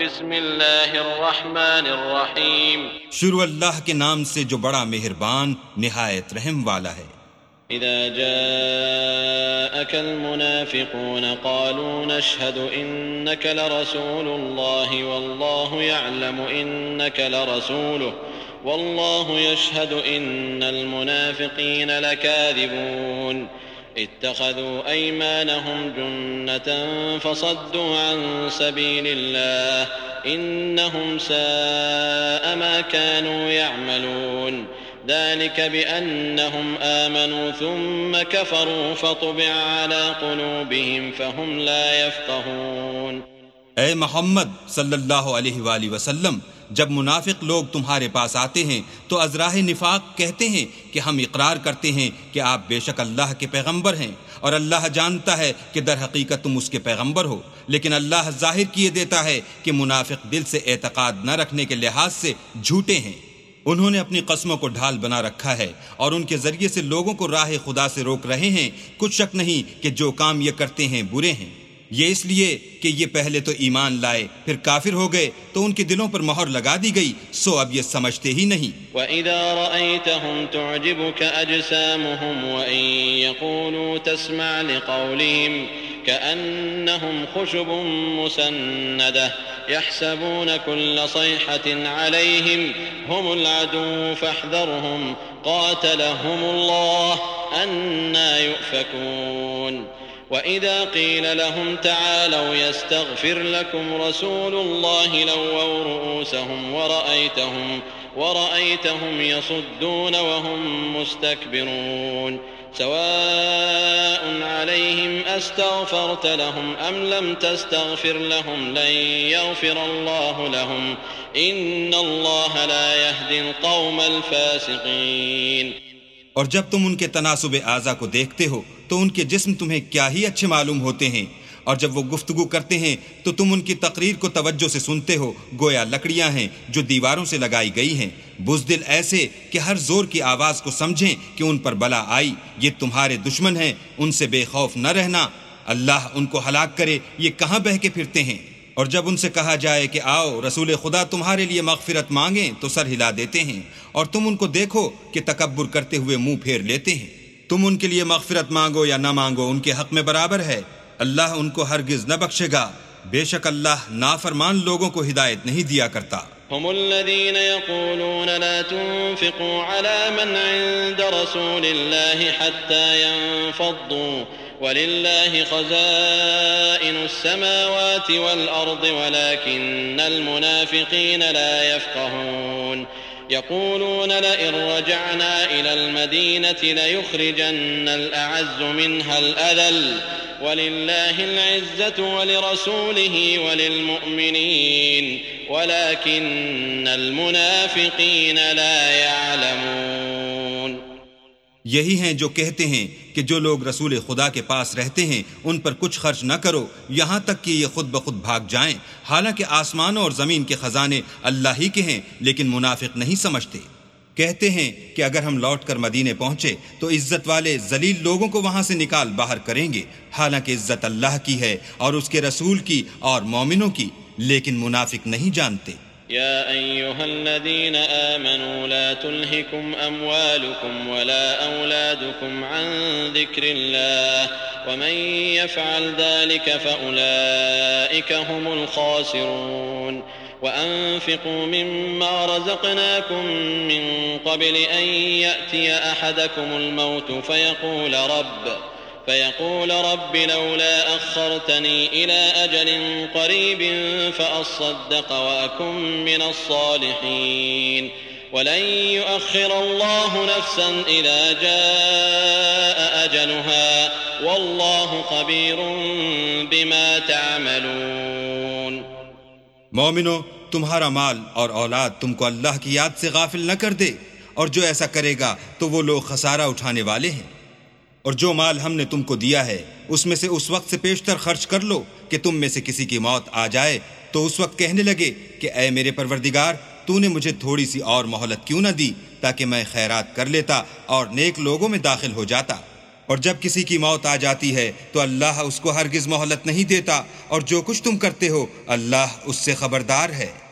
بسم اللہ الرحمن الرحیم شروع اللہ کے نام سے جو بڑا مہربان نہایت رحم والا ہے۔ اذا جاءك المنافقون قالوا نشهد انك لرسول الله والله يعلم انك لرسوله والله يشهد ان المنافقين لكاذبون اتخذوا ايمانهم جنة فصدوا عن سبيل الله انهم ساء ما كانوا يعملون ذلك بأنهم آمنوا ثم كفروا فطبع على قلوبهم فهم لا يفقهون۔ اے محمد صلی اللہ علیہ وآلہ وسلم، جب منافق لوگ تمہارے پاس آتے ہیں تو از راہ نفاق کہتے ہیں کہ ہم اقرار کرتے ہیں کہ آپ بے شک اللہ کے پیغمبر ہیں، اور اللہ جانتا ہے کہ در حقیقت تم اس کے پیغمبر ہو، لیکن اللہ ظاہر کیے دیتا ہے کہ منافق دل سے اعتقاد نہ رکھنے کے لحاظ سے جھوٹے ہیں۔ انہوں نے اپنی قسموں کو ڈھال بنا رکھا ہے اور ان کے ذریعے سے لوگوں کو راہ خدا سے روک رہے ہیں۔ کچھ شک نہیں کہ جو کام یہ کرتے ہیں برے ہیں، یہ اس لیے کہ یہ پہلے تو ایمان لائے پھر کافر ہو گئے تو ان کے دلوں پر مہر لگا دی گئی، سو اب یہ سمجھتے ہی نہیں۔ وَإِذَا رَأَيْتَهُمْ تُعْجِبُكَ أَجْسَامُهُمْ وَإِن يَقُولُوا تَسْمَعْ لِقَوْلِهِمْ كَأَنَّهُمْ خُشُبٌ مُّسَنَّدَةٌ يَحْسَبُونَ كُلَّ صَيْحَةٍ عَلَيْهِمْ هُمُ الْعَدُوُّ فَاحْذَرْهُمْ قَاتَلَهُمُ اللَّهُ أَنَّىٰ يُؤْفَكُونَ۔ وَإِذَا قِيلَ لَهُمْ تَعَالَوْا يَسْتَغْفِرْ لَكُمْ رَسُولُ اللَّهِ لَوَّوْا رُءُوسَهُمْ وَرَأَيْتَهُمْ يَصُدُّونَ وَهُمْ مُسْتَكْبِرُونَ سواء عليهم أستغفرت لهم أم لم تستغفر لهم لن يغفر الله لهم إن الله لا يهدي القوم الفاسقين۔ اور جب تم ان کے تناسب اعضا کو دیکھتے ہو تو ان کے جسم تمہیں کیا ہی اچھے معلوم ہوتے ہیں، اور جب وہ گفتگو کرتے ہیں تو تم ان کی تقریر کو توجہ سے سنتے ہو، گویا لکڑیاں ہیں جو دیواروں سے لگائی گئی ہیں، بزدل ایسے کہ ہر زور کی آواز کو سمجھیں کہ ان پر بلا آئی۔ یہ تمہارے دشمن ہیں، ان سے بے خوف نہ رہنا، اللہ ان کو ہلاک کرے، یہ کہاں بہہ کے پھرتے ہیں۔ اور جب ان سے کہا جائے کہ آؤ رسول خدا تمہارے لیے مغفرت مانگیں تو سر ہلا دیتے ہیں، اور تم ان کو دیکھو کہ تکبر کرتے ہوئے منہ پھیر لیتے ہیں۔ تم ان کے لیے مغفرت مانگو یا نہ مانگو ان کے حق میں برابر ہے، اللہ ان کو ہرگز نہ بخشے گا، بے شک اللہ نافرمان لوگوں کو ہدایت نہیں دیا کرتا۔ هم الذين يقولون لا تنفقوا على من عند رسول الله حتى ينفضوا ولله خزائن السماوات والأرض ولكن المنافقين لا يفقهون يقولون لئن رجعنا إلى المدينة ليخرجن الأعز منها الأذل ولله العزة ولرسوله وللمؤمنين ولكن المنافقين لا يعلمون۔ یہی ہیں جو کہتے ہیں کہ جو لوگ رسول خدا کے پاس رہتے ہیں ان پر کچھ خرچ نہ کرو یہاں تک کہ یہ خود بخود بھاگ جائیں، حالانکہ آسمانوں اور زمین کے خزانے اللہ ہی کے ہیں، لیکن منافق نہیں سمجھتے۔ کہتے ہیں کہ اگر ہم لوٹ کر مدینے پہنچے تو عزت والے ذلیل لوگوں کو وہاں سے نکال باہر کریں گے، حالانکہ عزت اللہ کی ہے اور اس کے رسول کی اور مومنوں کی، لیکن منافق نہیں جانتے۔ يا أيها الذين آمنوا لا تلهكم أموالكم ولا أولادكم عن ذكر الله ومن يفعل ذلك فأولئك هم الخاسرون وأنفقوا مما رزقناكم من قبل أن يأتي أحدكم الموت فيقول رب لولا أخرتني إلى أجل قريب فأصدق وأكن من الصالحين ولن يؤخر الله نفسا إذا جاء أجلها والله خبير بما تعملون۔ مومنو، تمہارا مال اور اولاد تم کو اللہ کی یاد سے غافل نہ کر دے، اور جو ایسا کرے گا تو وہ لوگ خسارہ اٹھانے والے ہیں۔ اور جو مال ہم نے تم کو دیا ہے اس میں سے اس وقت سے پیشتر خرچ کر لو کہ تم میں سے کسی کی موت آ جائے تو اس وقت کہنے لگے کہ اے میرے پروردگار، تو نے مجھے تھوڑی سی اور مہلت کیوں نہ دی تاکہ میں خیرات کر لیتا اور نیک لوگوں میں داخل ہو جاتا۔ اور جب کسی کی موت آ جاتی ہے تو اللہ اس کو ہرگز مہلت نہیں دیتا، اور جو کچھ تم کرتے ہو اللہ اس سے خبردار ہے۔